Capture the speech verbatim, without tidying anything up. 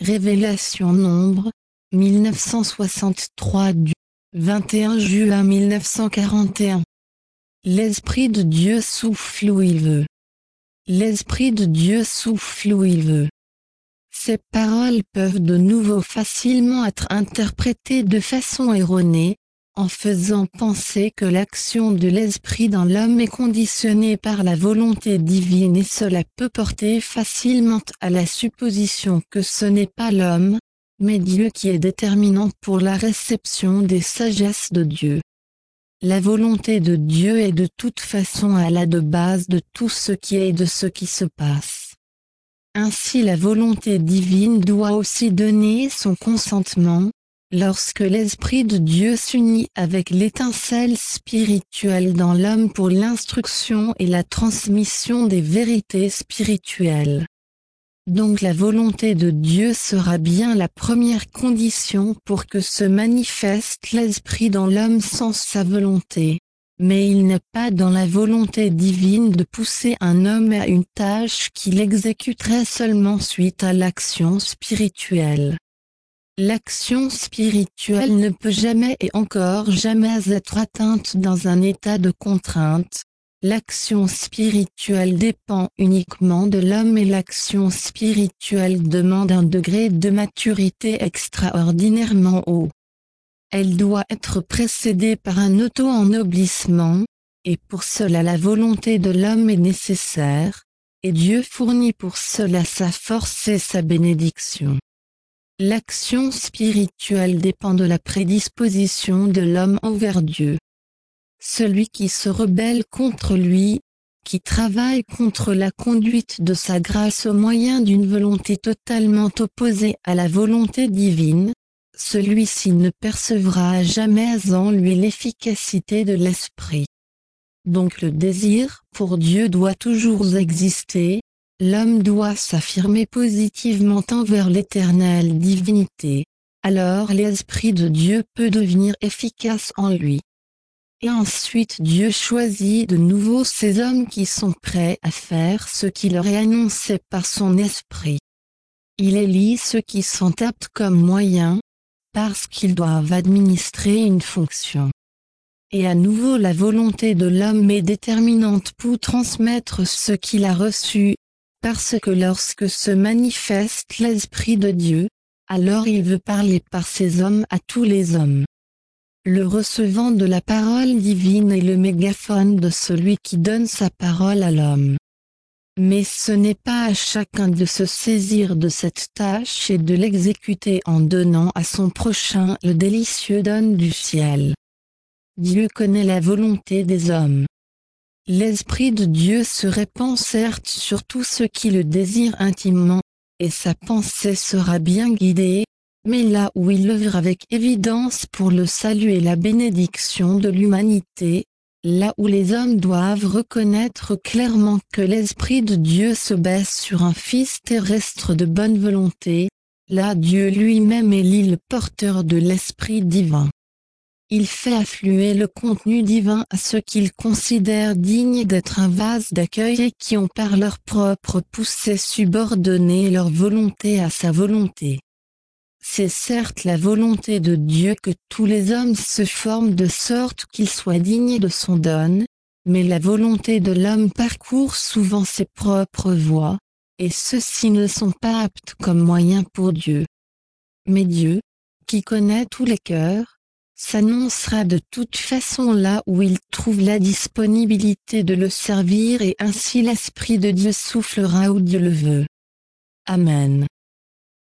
Révélation Nombre, mille neuf cent soixante-trois du vingt et un juin mille neuf cent quarante et un. L'Esprit de Dieu souffle où il veut. L'Esprit de Dieu souffle où il veut. Ces paroles peuvent de nouveau facilement être interprétées de façon erronée, en faisant penser que l'action de l'Esprit dans l'homme est conditionnée par la volonté divine, et cela peut porter facilement à la supposition que ce n'est pas l'homme, mais Dieu qui est déterminant pour la réception des sagesses de Dieu. La volonté de Dieu est de toute façon à la de base de tout ce qui est et de ce qui se passe. Ainsi la volonté divine doit aussi donner son consentement, lorsque l'Esprit de Dieu s'unit avec l'étincelle spirituelle dans l'homme pour l'instruction et la transmission des vérités spirituelles. Donc la volonté de Dieu sera bien la première condition pour que se manifeste l'Esprit dans l'homme sans sa volonté. Mais il n'est pas dans la volonté divine de pousser un homme à une tâche qu'il exécuterait seulement suite à l'action spirituelle. L'action spirituelle ne peut jamais et encore jamais être atteinte dans un état de contrainte. L'action spirituelle dépend uniquement de l'homme et l'action spirituelle demande un degré de maturité extraordinairement haut. Elle doit être précédée par un auto-ennoblissement, et pour cela la volonté de l'homme est nécessaire, et Dieu fournit pour cela sa force et sa bénédiction. L'action spirituelle dépend de la prédisposition de l'homme envers Dieu. Celui qui se rebelle contre lui, qui travaille contre la conduite de sa grâce au moyen d'une volonté totalement opposée à la volonté divine, celui-ci ne percevra jamais en lui l'efficacité de l'Esprit. Donc le désir pour Dieu doit toujours exister, l'homme doit s'affirmer positivement envers l'éternelle divinité, alors l'Esprit de Dieu peut devenir efficace en lui. Et ensuite Dieu choisit de nouveau ces hommes qui sont prêts à faire ce qui leur est annoncé par son Esprit. Il élit ceux qui sont aptes comme moyens, parce qu'ils doivent administrer une fonction. Et à nouveau la volonté de l'homme est déterminante pour transmettre ce qu'il a reçu, parce que lorsque se manifeste l'Esprit de Dieu, alors il veut parler par ces hommes à tous les hommes. Le recevant de la parole divine est le mégaphone de celui qui donne sa parole à l'homme. Mais ce n'est pas à chacun de se saisir de cette tâche et de l'exécuter en donnant à son prochain le délicieux don du ciel. Dieu connaît la volonté des hommes. L'Esprit de Dieu se répand certes sur tous ceux qui le désirent intimement, et sa pensée sera bien guidée, mais là où il œuvre avec évidence pour le salut et la bénédiction de l'humanité, là où les hommes doivent reconnaître clairement que l'Esprit de Dieu se baisse sur un Fils terrestre de bonne volonté, là Dieu lui-même élit le porteur de l'Esprit divin. Il fait affluer le contenu divin à ceux qu'il considère dignes d'être un vase d'accueil et qui ont par leur propre poussée subordonné leur volonté à sa volonté. C'est certes la volonté de Dieu que tous les hommes se forment de sorte qu'ils soient dignes de son don, mais la volonté de l'homme parcourt souvent ses propres voies, et ceux-ci ne sont pas aptes comme moyens pour Dieu. Mais Dieu, qui connaît tous les cœurs, s'annoncera de toute façon là où il trouve la disponibilité de le servir, et ainsi l'Esprit de Dieu soufflera où Dieu le veut. Amen.